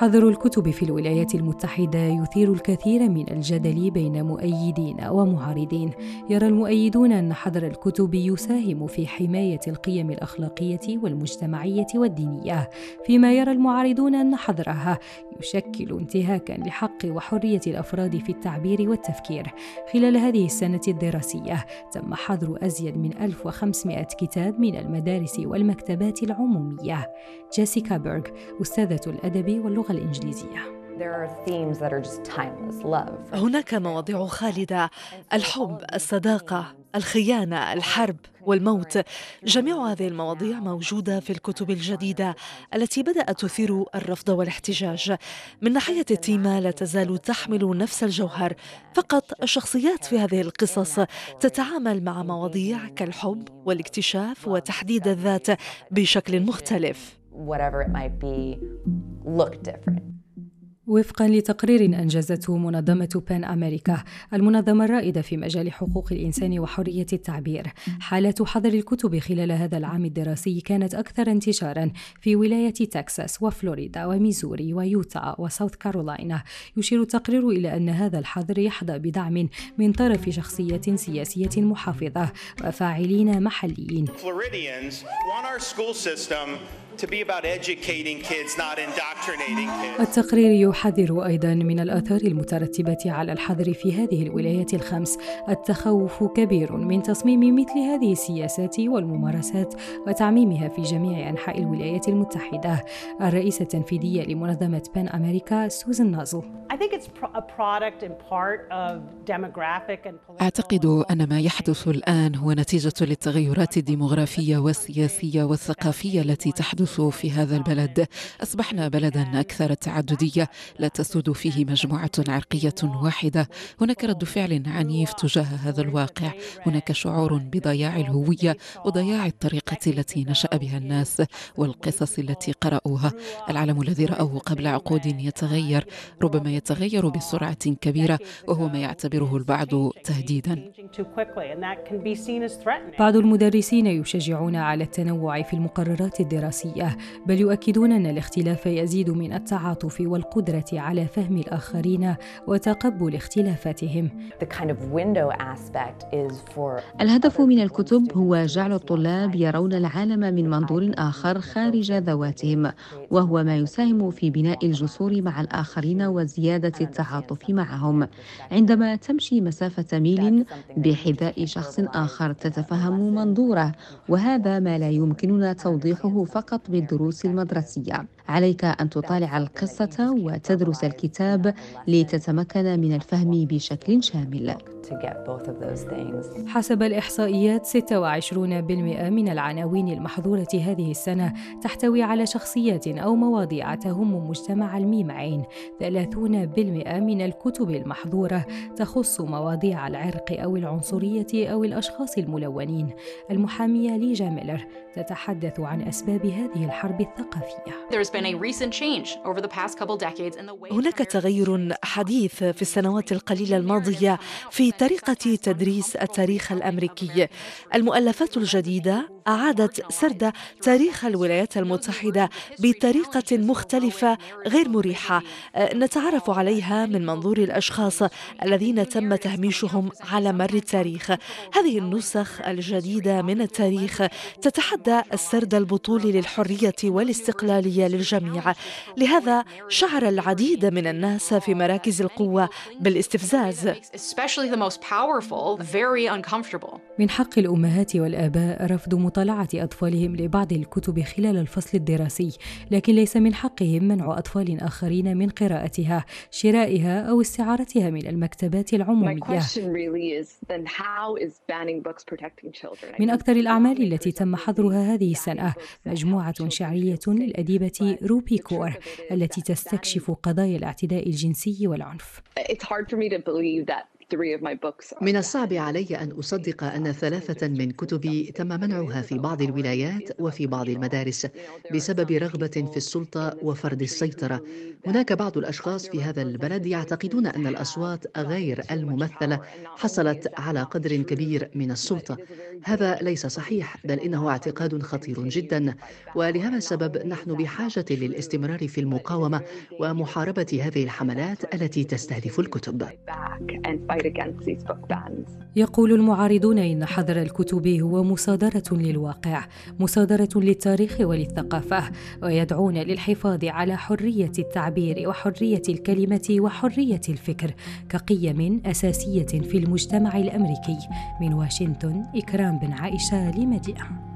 حظر الكتب في الولايات المتحدة يثير الكثير من الجدل بين مؤيدين ومعارضين. يرى المؤيدون أن حظر الكتب يساهم في حماية القيم الأخلاقية والمجتمعية والدينية، فيما يرى المعارضون أن حظرها يشكل انتهاكاً لحق وحرية الأفراد في التعبير والتفكير. خلال هذه السنة الدراسية تم حظر أزيد من 1500 كتاب من المدارس والمكتبات العمومية. جيسيكا بيرغ، أستاذة الأدب واللغة الإنجليزية. هناك مواضيع خالدة: الحب، الصداقة، الخيانة، الحرب والموت. جميع هذه المواضيع موجودة في الكتب الجديدة التي بدأت تثير الرفض والاحتجاج. من ناحية التيمة لا تزال تحمل نفس الجوهر، فقط الشخصيات في هذه القصص تتعامل مع مواضيع كالحب والاكتشاف وتحديد الذات بشكل مختلف. وفقاً لتقرير أنجزته منظمة بان أمريكا، المنظمة الرائدة في مجال حقوق الإنسان وحرية التعبير، حالة حظر الكتب خلال هذا العام الدراسي كانت أكثر انتشاراً في ولاية تكساس وفلوريدا وميزوري ويوتا وساوث كارولاينا. يشير التقرير إلى أن هذا الحظر يحظى بدعم من طرف شخصية سياسية محافظة وفاعلين محليين. التقرير يحذر أيضاً من الآثار المترتبة على الحظر في هذه الولايات الخمس. التخوف كبير من تصميم مثل هذه السياسات والممارسات وتعميمها في جميع أنحاء الولايات المتحدة. الرئيسة التنفيذية لمنظمة بان أمريكا سوزان نازل: أعتقد أن ما يحدث الآن هو نتيجة للتغيرات الديمغرافية والسياسية والثقافية التي تحدث في هذا البلد. أصبحنا بلداً أكثر تعددية لا تسود فيه مجموعة عرقية واحدة. هناك رد فعل عنيف تجاه هذا الواقع. هناك شعور بضياع الهوية وضياع الطريقة التي نشأ بها الناس والقصص التي قرأوها. العالم الذي رأوه قبل عقود يتغير، ربما يتغير بسرعة كبيرة، وهو ما يعتبره البعض تهديداً. بعض المدرسين يشجعون على التنوع في المقررات الدراسية، بل يؤكدون أن الاختلاف يزيد من التعاطف والقدرة على فهم الآخرين وتقبل اختلافاتهم. الهدف من الكتب هو جعل الطلاب يرون العالم من منظور آخر خارج ذواتهم، وهو ما يساهم في بناء الجسور مع الآخرين وزيادة التعاطف معهم. عندما تمشي مسافة ميل بحذاء شخص آخر تتفهم منظوره، وهذا ما لا يمكننا توضيحه فقط بالدروس المدرسية. عليك أن تطالع القصة وتدرس الكتاب لتتمكن من الفهم بشكل شامل. حسب الإحصائيات 26% من العناوين المحظورة هذه السنة تحتوي على شخصيات أو مواضيع تهم مجتمع الميم عين. 30% من الكتب المحظورة تخص مواضيع العرق أو العنصرية أو الأشخاص الملونين. المحامية ليجا ميلر تتحدث عن أسباب هذه الحرب الثقافية. هناك تغير حديث في السنوات القليلة الماضية في طريقة تدريس التاريخ الأمريكي. المؤلفات الجديدة أعادت سرد تاريخ الولايات المتحدة بطريقة مختلفة غير مريحة نتعرف عليها من منظور الأشخاص الذين تم تهميشهم على مر التاريخ. هذه النسخ الجديدة من التاريخ تتحدى السرد البطولي للحرية والاستقلالية للجميع. لهذا شعر العديد من الناس في مراكز القوة بالاستفزاز. من حق الأمهات والآباء رفض مطالعة أطفالهم لبعض الكتب خلال الفصل الدراسي، لكن ليس من حقهم منع أطفال آخرين من قراءتها، شرائها أو استعارتها من المكتبات العمومية. من أكثر الأعمال التي تم حظرها هذه السنة مجموعة شعرية للأديبة روبي كور التي تستكشف قضايا الاعتداء الجنسي والعنف. من الصعب علي أن أصدق أن 3 من كتبي تم منعها في بعض الولايات وفي بعض المدارس بسبب رغبة في السلطة وفرض السيطرة. هناك بعض الأشخاص في هذا البلد يعتقدون أن الأصوات غير الممثلة حصلت على قدر كبير من السلطة. هذا ليس صحيح، بل إنه اعتقاد خطير جدا، ولهذا السبب نحن بحاجة للاستمرار في المقاومة ومحاربة هذه الحملات التي تستهدف الكتب. يقول المعارضون إن حظر الكتب هو مصادرة للواقع، مصادرة للتاريخ وللثقافة، ويدعون للحفاظ على حرية التعبير وحرية الكلمة وحرية الفكر كقيم أساسية في المجتمع الأمريكي. من واشنطن، إكرام بن عائشة لمدينة.